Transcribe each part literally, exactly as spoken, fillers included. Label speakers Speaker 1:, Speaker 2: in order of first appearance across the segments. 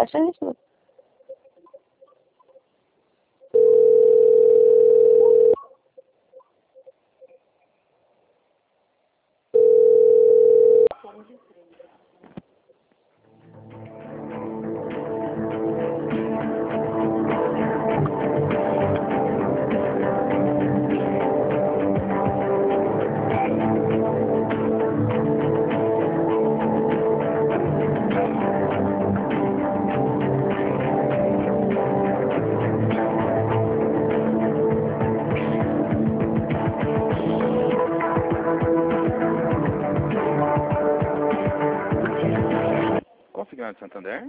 Speaker 1: baixa a gente.
Speaker 2: Consignado de Santander?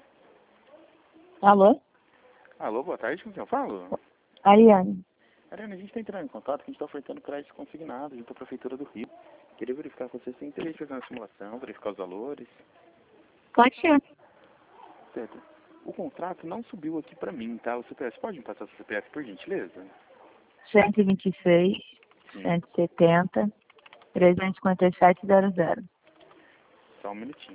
Speaker 1: Alô?
Speaker 2: Alô, boa tarde, com quem eu falo?
Speaker 1: Ariane.
Speaker 2: Ariane, a gente está entrando em contato, que a gente está ofertando crédito consignado junto à Prefeitura do Rio. Queria verificar se você tem interesse em fazer uma simulação, verificar os valores.
Speaker 1: Pode ser.
Speaker 2: Certo. O contrato não subiu aqui para mim, tá? O C P F, pode me passar o C P F, por gentileza?
Speaker 1: cento e vinte e seis,
Speaker 2: Sim.
Speaker 1: cento e setenta, trezentos e cinquenta e sete, zero zero.
Speaker 2: Só um minutinho.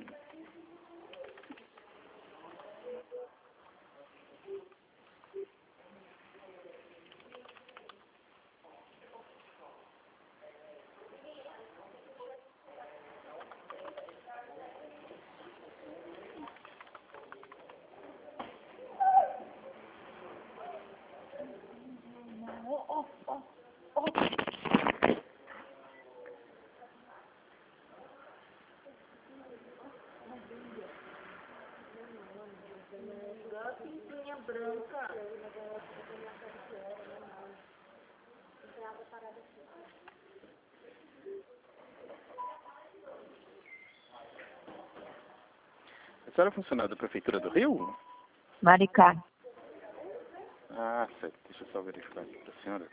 Speaker 2: A senhora é funcionária da Prefeitura do Rio?
Speaker 1: Maricá.
Speaker 2: Ah, certo. Deixa eu só verificar aqui para a senhora.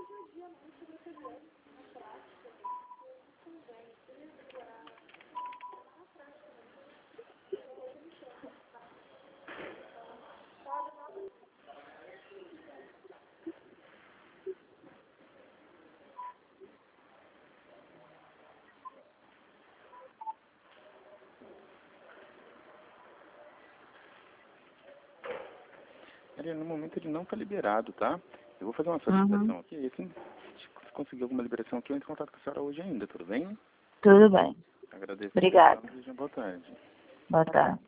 Speaker 2: Ele, no momento ele não está liberado, tá? Eu vou fazer uma solicitação
Speaker 1: Uhum.
Speaker 2: aqui e assim, se conseguir alguma liberação aqui, eu entro em contato com a senhora hoje ainda, tudo bem?
Speaker 1: Tudo bem.
Speaker 2: Agradeço.
Speaker 1: Obrigada.
Speaker 2: Desejo uma boa tarde.
Speaker 1: Boa tarde.